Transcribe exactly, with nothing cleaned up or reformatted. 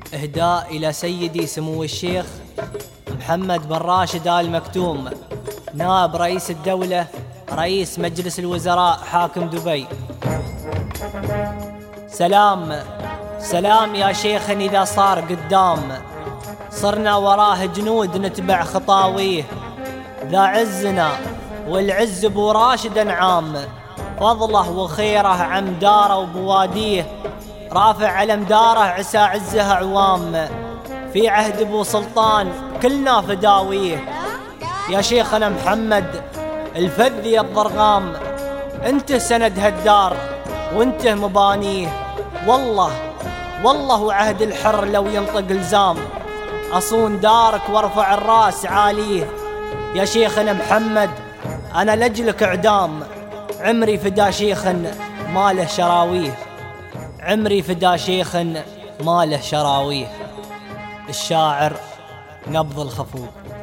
إهداء إلى سيدي سمو الشيخ محمد بن راشد آل مكتوم، نائب رئيس الدولة، رئيس مجلس الوزراء، حاكم دبي. سلام سلام يا شيخ، إذا صار قدام صرنا وراه جنود نتبع خطاويه، ذا عزنا والعز بو راشد نعام، فضله وخيره عم داره وبواديه، رافع علم داره عسى عزها عوام، في عهد ابو سلطان كلنا فداويه. يا شيخنا محمد الفذي الضرغام، انت سند هالدار وانت مبانيه، والله والله وعهد الحر لو ينطق لزام، أصون دارك وارفع الراس عاليه. يا شيخنا محمد أنا لجلك إعدام، عمري فدا شيخ ما له شراويه، عمري فدا شيخ ما له شراويه. الشاعر نبض الخفوق.